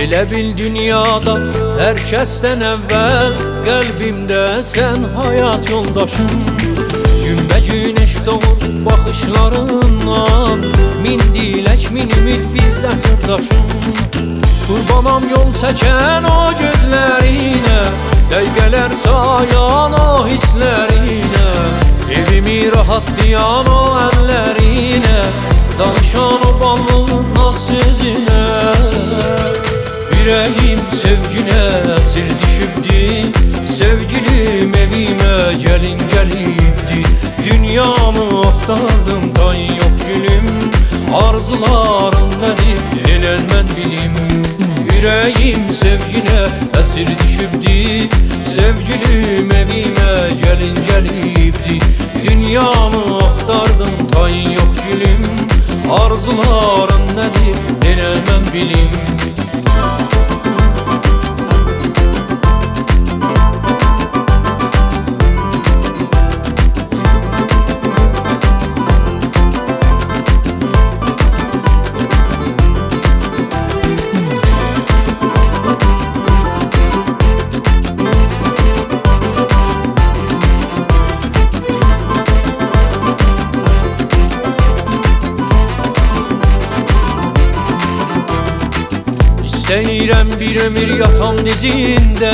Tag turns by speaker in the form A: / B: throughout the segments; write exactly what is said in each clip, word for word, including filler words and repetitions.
A: Elə bil dünyada hər kəsdən əvvəl qəlbimdə sən hayat yoldaşım. Günbə güneş doğur baxışlarından, min dilək min ümid bizdə sırdaşım. Qurbanam yol çəkən o gözlərinə, dəqiqələr sayan o hisslərinə, evimi rahatlayan o əllərinə, danışan o ballı naz sözünə. Yüreğim sevgine esir düşübdi, sevgilim evime gelin gelibdi. Dünyamı axtardım tay yok gülüm, arzularım nedir elən mən bilim. Yüreğim sevgine esir düşübdi, sevgilim evime gelin gelibdi. Dünyamı axtardım tay yok gülüm, arzularım nedir elən mən bilim. İstəyirəm bir ömür yatam dizində,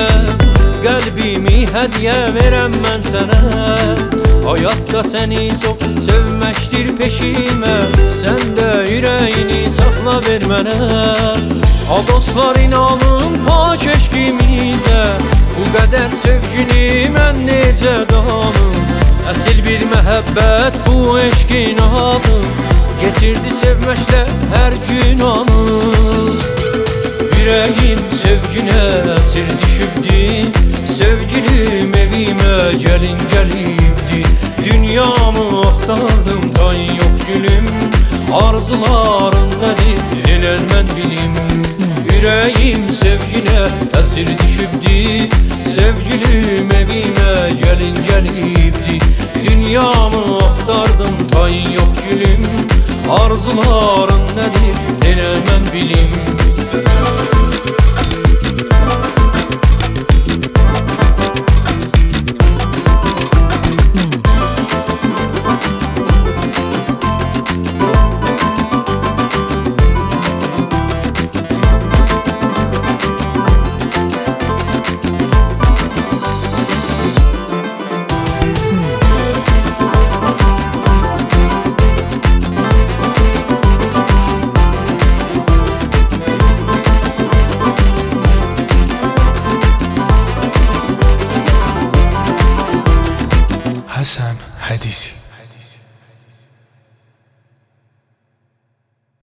A: qəlbimi hədiyyə verəm mən sənə. Həyatda səni çox sevməkdir peşimə, sən də ürəyini saxla ver mənə. Ha dostlar inanın pak eşqimizə, bu qədər sevgini mən necə danım. Əsil bir məhəbbət bu eşqin adı, geçirdi sevməklə hər gün anı. Yüreğim sevgine esir düşübdi, sevgilim evime gelin gelibdi. Dünyamı axtardım tay yok gülüm, arzularım nedir elən mən bilim. Yüreğim sevgine esir düşübdi, sevgilim evime gelin gelibdi. Dünyamı axtardım tay yok gülüm, arzularım nedir elən mən bilim.
B: Hasan Hadisi.